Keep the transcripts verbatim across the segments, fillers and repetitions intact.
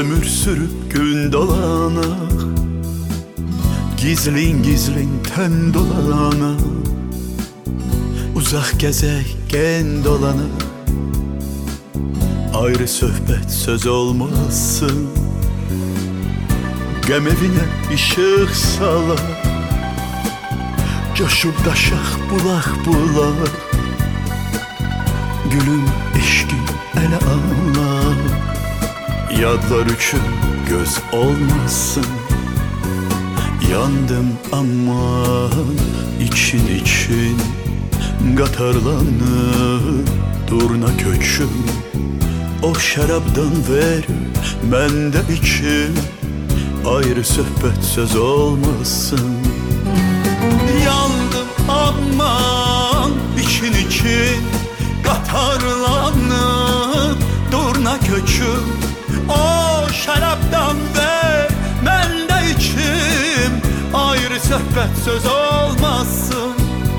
Ömür sürüp gün dolanak, gizlin gizlin ten dolana, uzak gezegen dolana, ayrı söhbet söz olmasın. Gəm evine ışık sala, coşup daşak bulak bulak, gülüm eşki ele ala, yadlar üçün göz olmasın. Yandım aman için için, qatarlanır durna köçüm. O şarabdan ver ben de içim, ayrı söhbet söz olmasın. Yandım aman için için, qatarlanır durna köçüm. O şarabdan ver ben de içim, ayrı söhbet söz olmasın.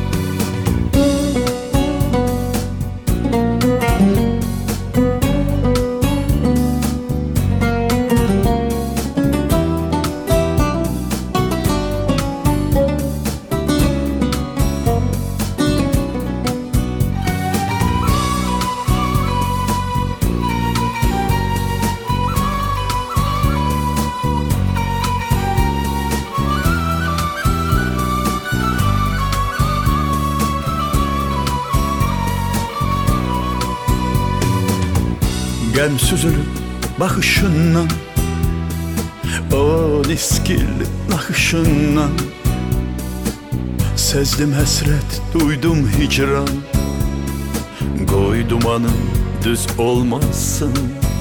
Gəm süzülüp bakışından, o niskilli nakışından, sezdim həsrət, duydum hicran. Qoy dumanım düz olmasın,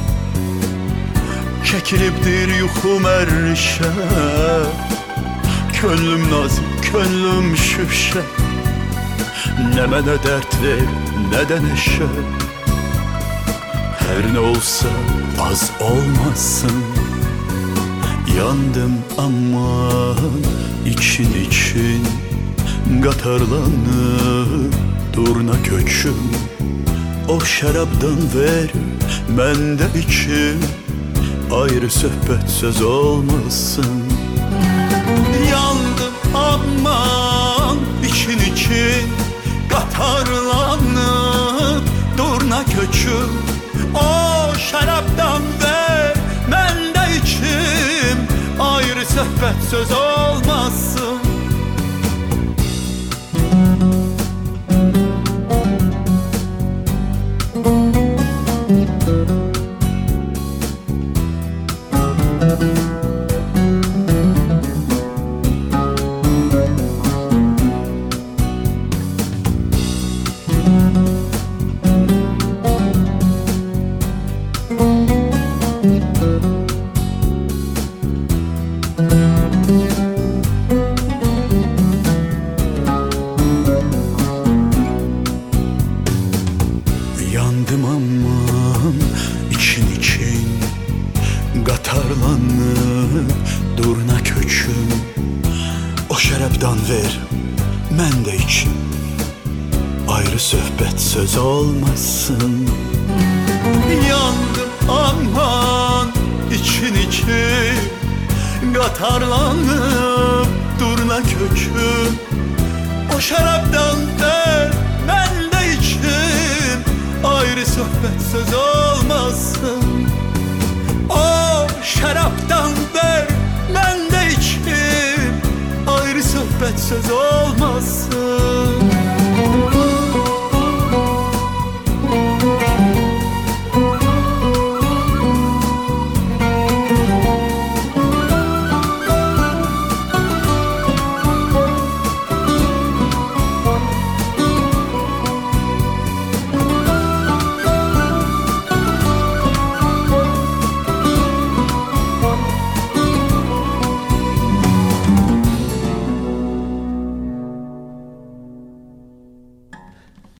çəkilibdir yuxum ərişə. Könlüm nazik, könlüm şüşə, nə mənə dərd ver, nə də neşə. Her ne olsa az olmasın. Yandım aman için için, qatarlanır durna köçüm. O şarabdan ver ben de içim, ayrı söhbet söz olmasın. Yandım aman için için, qatarlanır durna köçüm. O şaraptan ver ben de içim, ayrı söhbet söz olmasın. Yandım aman için için, qatarlanır durna köçüm. O şərəbdan ver mən də içim, ayrı söhbət söz olmasın. Yandım aman için için, qatarlanır durna köçüm. O şərəbdan ver mən də içim, ayrı söhbət söz olmasın. O şaraptan ver ben de içim, ayrı söhbət söz olmasın.